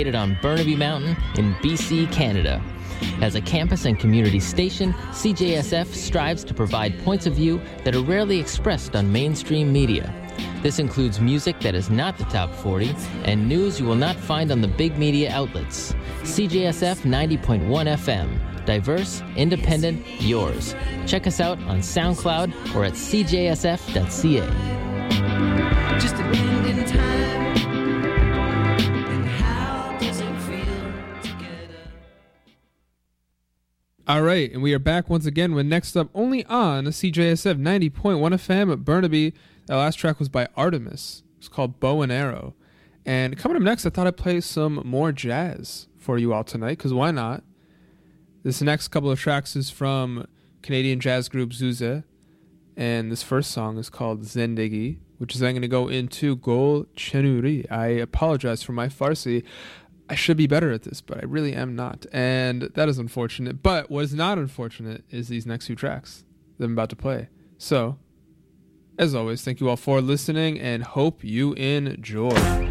On Burnaby Mountain in BC, Canada. As a campus and community station, CJSF strives to provide points of view that are rarely expressed on mainstream media. This includes music that is not the top 40 and news you will not find on the big media outlets. CJSF 90.1 FM. Diverse, independent, yours. Check us out on SoundCloud or at cjsf.ca. Just a bend in time. All right, and we are back once again with Next Up only on CJSF 90.1 FM at Burnaby. That last track was by Artemis. It's called Bow and Arrow. And coming up next, I thought I'd play some more jazz for you all tonight, because why not? This next couple of tracks is from Canadian jazz group Zuze, and this first song is called Zendegi, which is then going to go into Gol Chenuri. I apologize for my Farsi. I should be better at this, but I really am not. And that is unfortunate. But what is not unfortunate is these next two tracks that I'm about to play. So, as always, thank you all for listening and hope you enjoy.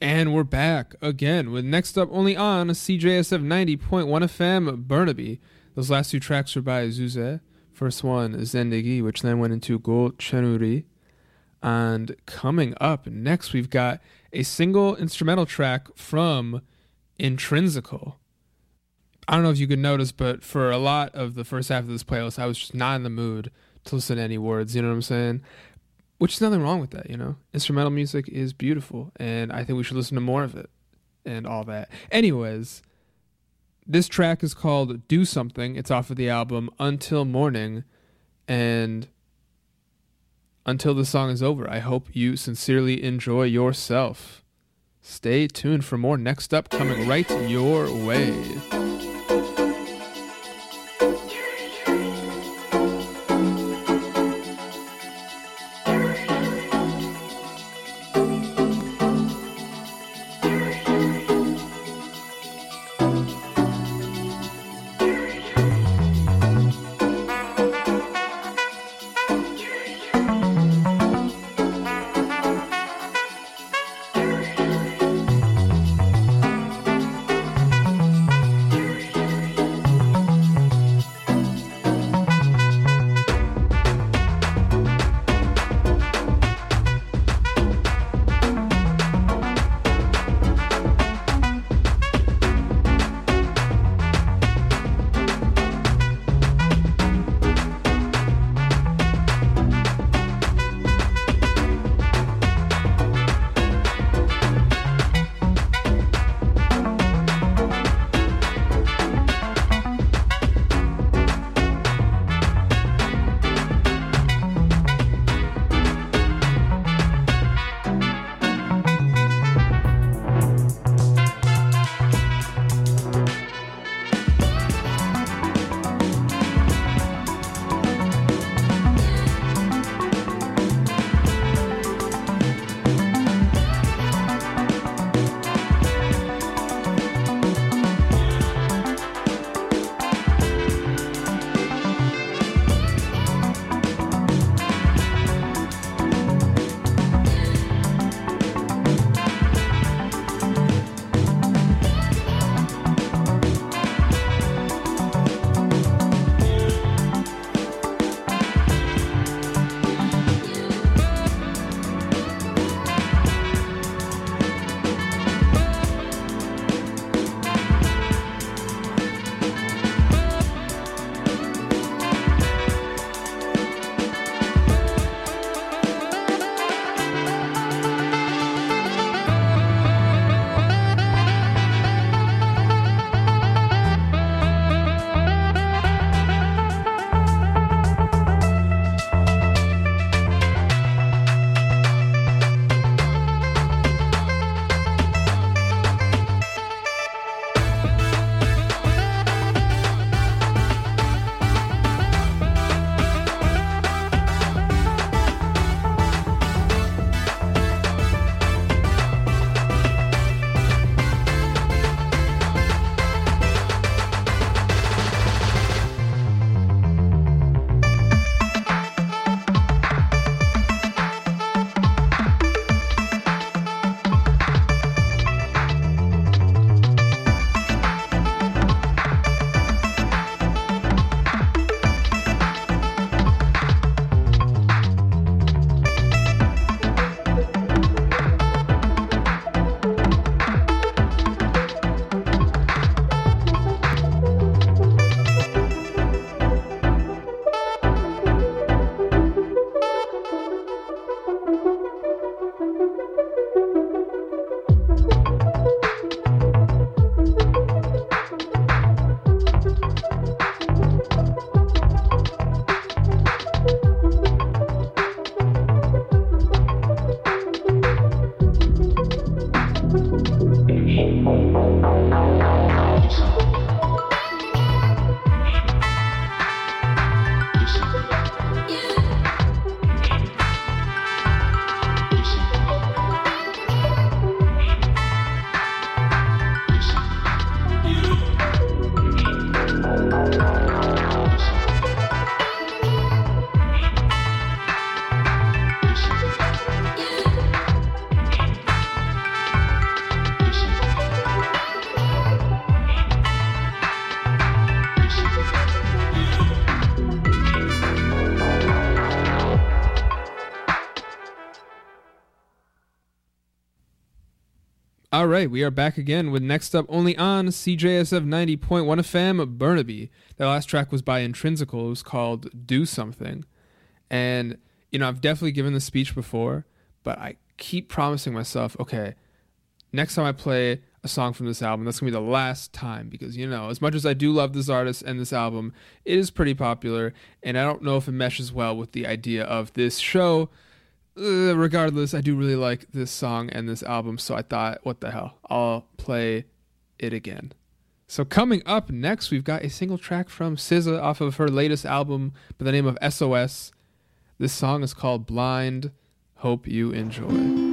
And we're back again with next up only on CJSF 90.1 FM Burnaby. Those last two tracks were by Zuze. First one is Zendegi, which then went into Gol Chanuri. And coming up next, we've got a single instrumental track from Intrinsical. I don't know if you could notice, but for a lot of the first half of this playlist, I was just not in the mood to listen to any words, you know what I'm saying? Which is nothing wrong with that, you know? Instrumental music is beautiful, and I think we should listen to more of it and all that. Anyways, this track is called Do Something. It's off of the album Until Morning, and until the song is over, I hope you sincerely enjoy yourself. Stay tuned for more next up, coming right your way. All right, we are back again with next up only on CJSF 90.1 FM, Burnaby. That last track was by Intrinsical. It was called Do Something. And, I've definitely given this speech before, but I keep promising myself, okay, next time I play a song from this album, that's going to be the last time because, as much as I do love this artist and this album, it is pretty popular, and I don't know if it meshes well with the idea of this show. Regardless, I do really like this song and this album, so I thought, what the hell, I'll play it again. So coming up next, we've got a single track from SZA off of her latest album by the name of SOS. This song is called Blind. Hope you enjoy.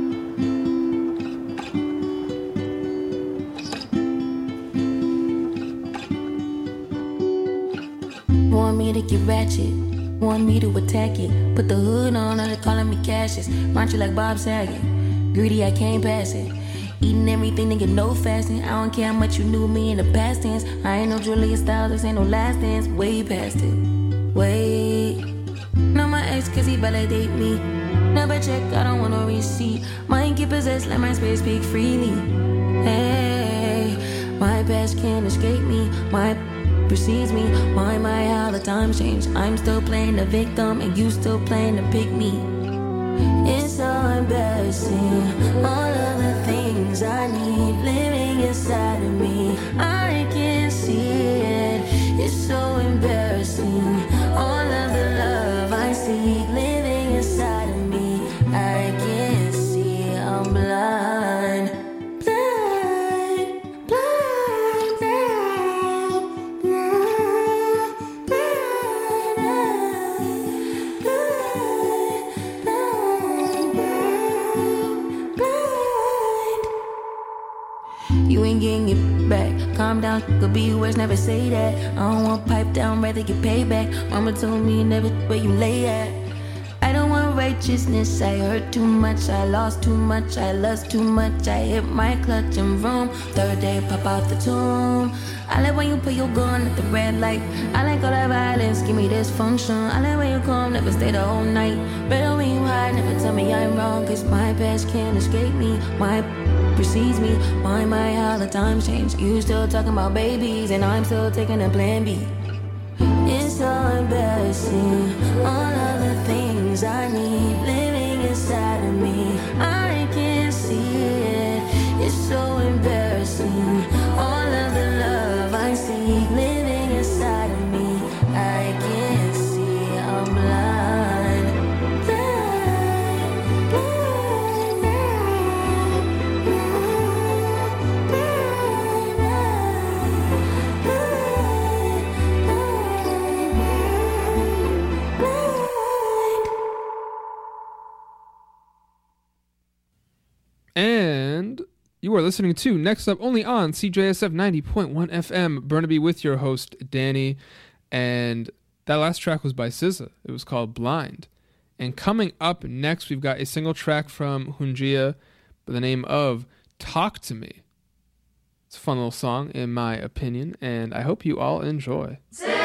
Want me to get ratchet, want me to attack it. Put the hood on, all they calling me Cassius. Raunchy like Bob Saget, greedy I can't pass it. Eating everything, nigga, no fasting. I don't care how much you knew me in the past tense. I ain't no Julia Stiles, this ain't no last dance. Way past it, wait. Not my ex cause he validate me. Never check, I don't want no receipt. Mind get possessed, let my space speak freely. Hey, my past can't escape me. My precedes me. Why how the times change? I'm still playing the victim and you still playing the pick me. It's so embarrassing. All of the things I need living inside of me. I can't see it. It's so embarrassing. All of the love I see living inside of me. I can't see. I'm blind. You ain't getting it back. Calm down, could be worse, never say that. I don't want pipe down, rather get payback. Mama told me never where you lay at. I don't want righteousness, I hurt too much. I lost too much, I lust too much. I hit my clutch and vroom. Third day, pop out the tomb. I like when you put your gun at the red light. I like all that violence, give me dysfunction. I like when you come, never stay the whole night. Better when you hide, never tell me I'm wrong. Cause my past can't escape me. My precedes me. Why how the times change? You still talking about babies and I'm still taking a plan B. It's so embarrassing. All of the things I need living inside of me. I can't see it. It's so embarrassing. All of the love I see living inside of me. I can't see. I'm blind. Blind, blind, blind, blind, blind, blind. And you are listening to Next Up only on CJSF 90.1 FM, Burnaby, with your host, Danny. And that last track was by SZA. It was called Blind. And coming up next, we've got a single track from Hunjia by the name of Talk to Me. It's a fun little song, in my opinion, and I hope you all enjoy.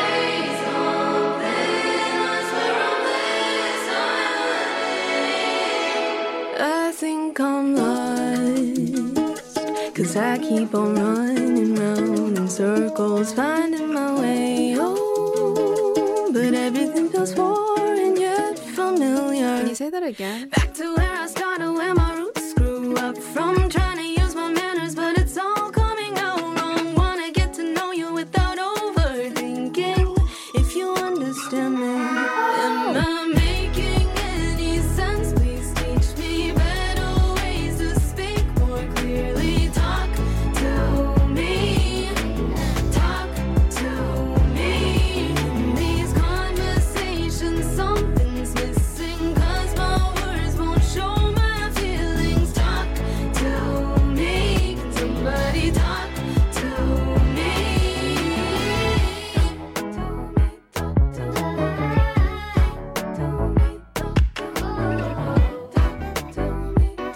I think I'm lost, 'cause I keep on running round in circles, finding my way home. But everything feels foreign yet familiar. Can you say that again? Back to where I started, where my roots screw up from. Trying to use my manners, but it's all coming out wrong. Wanna get to know you without overthinking. If you understand me, am I making any sense? Please teach me better ways to speak more clearly. Talk to me. Talk to me. In these conversations, something's missing. 'Cause my words won't show my feelings. Talk to me. Can somebody talk to me?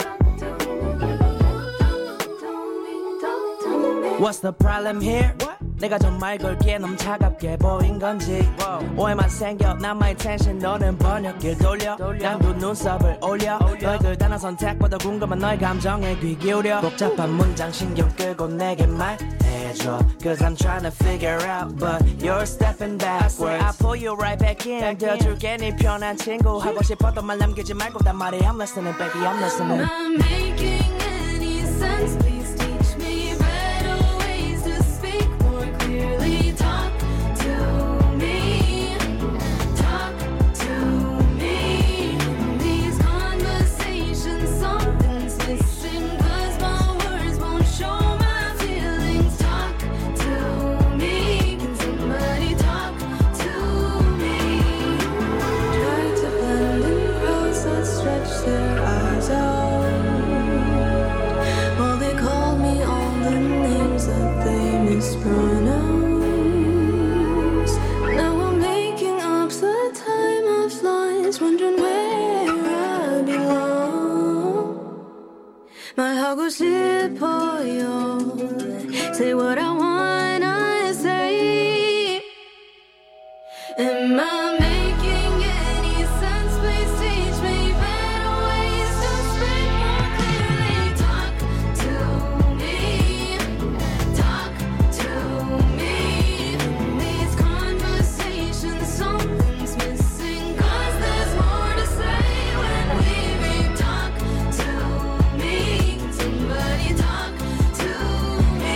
What's the problem here? 내가 정말 걸기에 너무 차갑게 보인 건지 오해만 생겨 남의 텐션 너는 번역길 돌려 난 두 눈썹을 올려 너의 그 단어 선택보다 궁금한 너의 감정에 귀 기울여 복잡한 문장 신경 끄고 내게 말해줘 Cause I'm trying to figure out But you're stepping backwards I say I pull you right back in 되어줄게 네 편한 친구 하고 싶었던 말 남기지 말고 단 말해 I'm listening baby I'm listening Am I making any sense? Please teach me better ways to speak more clearly. Talk to me. Talk to me. In these conversations, something's missing. 'Cause my words won't show my feelings. Talk to me. Can somebody talk to me? Try to blend in crowds that stretch their eyes out. Well, they called me all the names that they mispronounce. Now I'm making up the time of lies, wondering where I belong. 말하고 싶어요. Say what I wanna say. Am I making any sense? Please teach me better ways to speak more clearly. Talk to me. Talk to me. In these conversations, something's missing. 'Cause there's more to say when we read. Talk to me. Can somebody talk to me?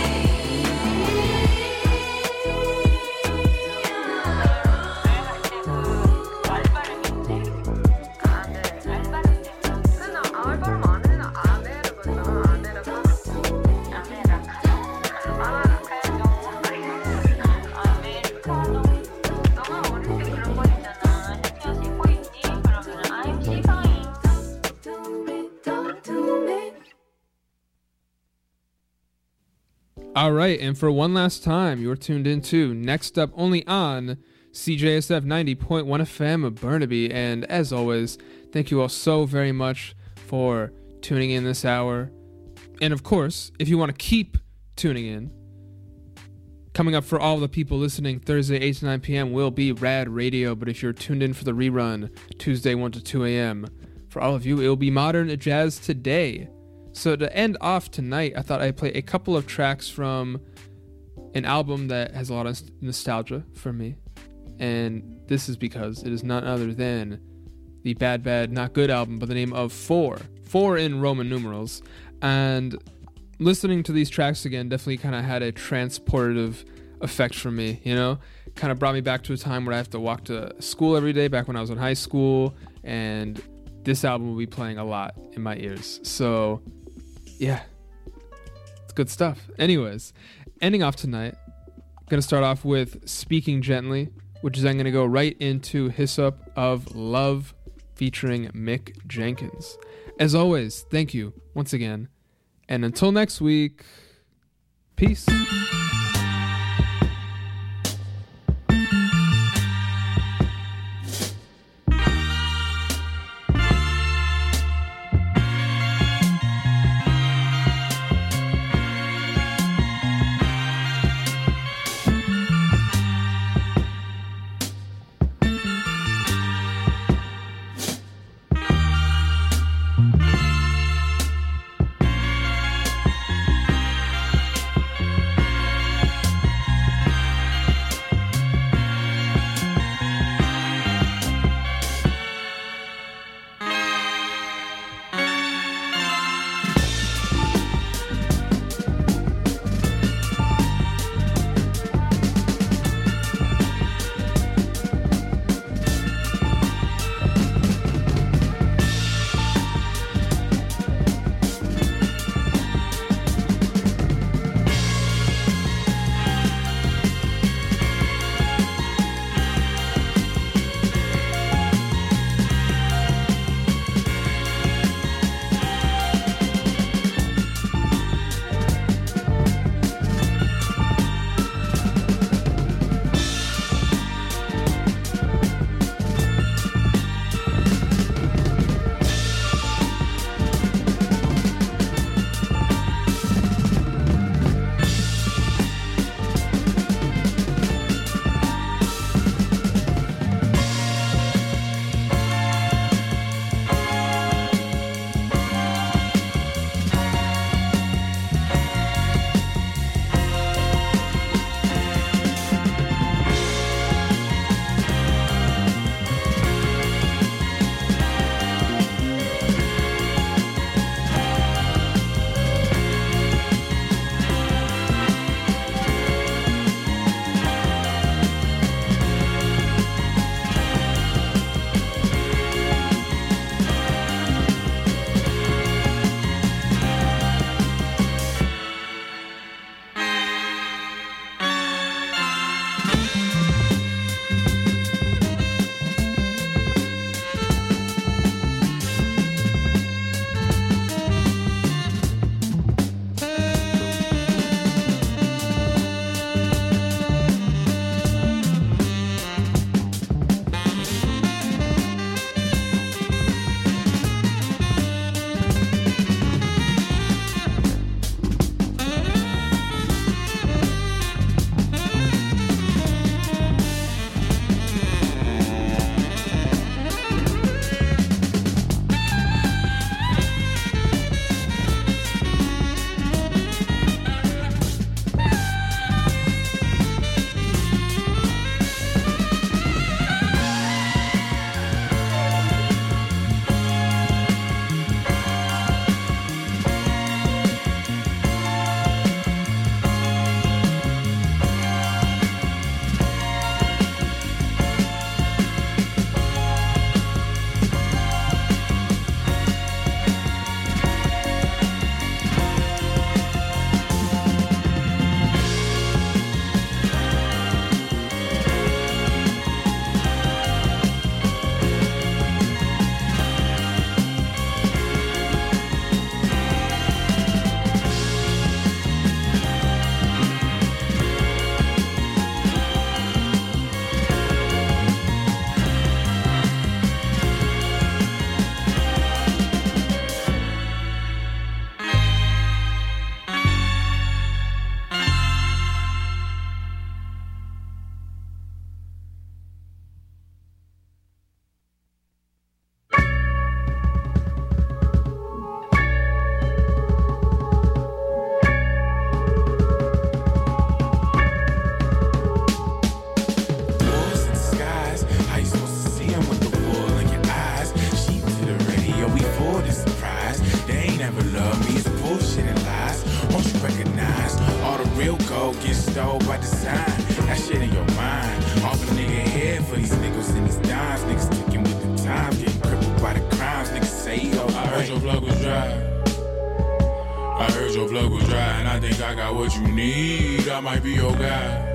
Talk to me. All right, and for one last time, you're tuned into Next Up only on CJSF 90.1 FM of Burnaby. And as always, thank you all so very much for tuning in this hour. And of course, if you want to keep tuning in, coming up for all the people listening, Thursday 8 to 9 p.m. will be Rad Radio. But if you're tuned in for the rerun, Tuesday 1 to 2 a.m., for all of you, it will be Modern Jazz Today. So to end off tonight, I thought I'd play a couple of tracks from an album that has a lot of nostalgia for me. And this is because it is none other than the Bad Bad Not Good album by the name of Four in Roman numerals. And listening to these tracks again definitely kind of had a transportive effect for me, you know? Kind of brought me back to a time where I have to walk to school every day, back when I was in high school, and this album will be playing a lot in my ears. So, yeah, it's good stuff. Anyways, ending off tonight, going to start off with Speaking Gently, which is then going to go right into Hyssop of Love featuring Mick Jenkins. As always, thank you once again. And until next week, peace. go get stole by design. That shit in your mind. Off a nigga head for these niggas and these dimes. Niggas sticking with the times, getting crippled by the crimes. Niggas say, yo, I heard your plug was dry. I heard your plug was dry, and I think I got what you need. I might be your guy.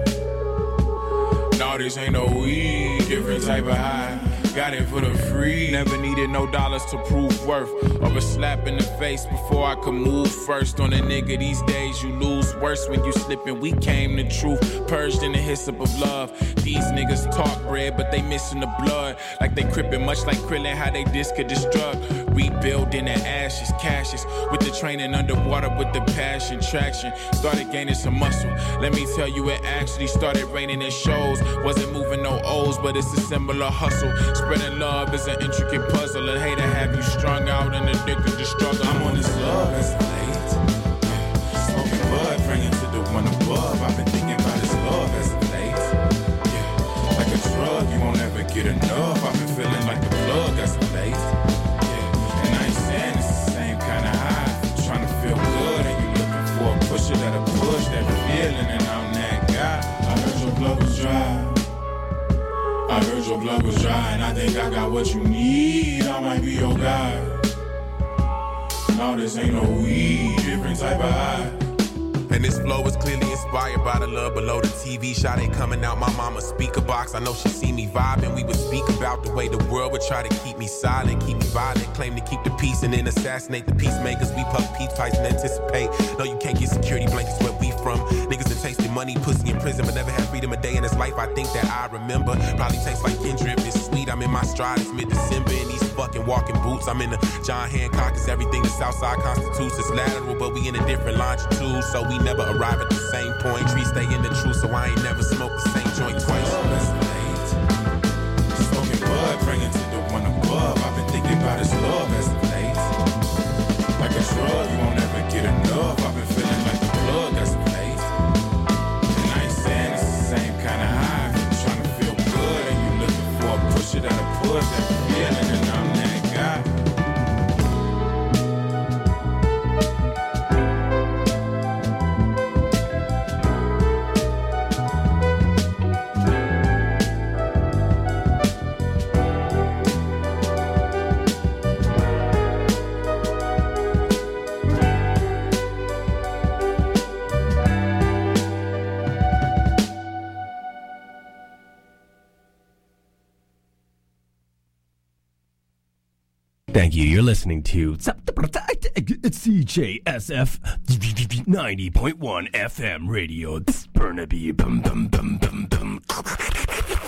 No, this ain't no weed, different type of high. Got it for the free. Never needed no dollars to prove worth. Or a slap in the face before I could move first. On a nigga these days, you lose worse when you slippin'. We came the truth, purged in the hyssop of love. These niggas talk bread, but they missing the blood. Like they crippin', much like Krillin, how they discard this drug. Rebuilding the ashes, cashes. With the training underwater, with the passion, traction. Started gaining some muscle. Let me tell you, it actually started raining in shows. Wasn't moving no O's, but it's a symbol of hustle. Spreading love is an intricate puzzle. And hate to have you strung out and addicted to struggle. I'm on this love escalate. Smoking bud, praying to the one above. I've been thinking about this love as of late. Yeah, like a drug, you won't ever get enough. I've been feeling like the plug as of late. Yeah, and I ain't saying it's the same kind of high. If you're trying to feel good and you looking for a pusher that'll push that feeling, and I'm that guy. I heard your blood was dry. I heard your blood was dry, and I think I got what you need. I might be your guy. No, this ain't no weed, different type of high. And this flow is clearly inspired by the love below the TV shot. Ain't coming out my mama's speaker box. I know she see me vibing. We would speak about the way the world would try to keep me silent, keep me violent, claim to keep the peace and then assassinate the peacemakers. We puff peace pipes and anticipate. No, you can't get security blankets where we from. Niggas that tasted money, pussy in prison, but never had freedom a day in his life. I think that I remember. Probably tastes like Kendrick. It's sweet. I'm in my stride. It's mid-December in these fucking walking boots. I'm in the John Hancock. It's everything the Southside constitutes. It's lateral, but we in a different longitude, so we never arrive at the same point. Trees stay in the truth, so I ain't never smoked the same joint twice. Smoking bud, praying to the one above. I've been thinking about his love as of late. Like a drug, you won't ever get enough. I've been feeling like the plug as of late. And I ain't saying it's the same kind of high. You're trying to feel good and you looking for a pusher that'll push that feeling, and I'm that guy. Thank you. You're listening to CJSF 90.1 FM radio. Burnaby. Bum, bum, bum, bum, bum.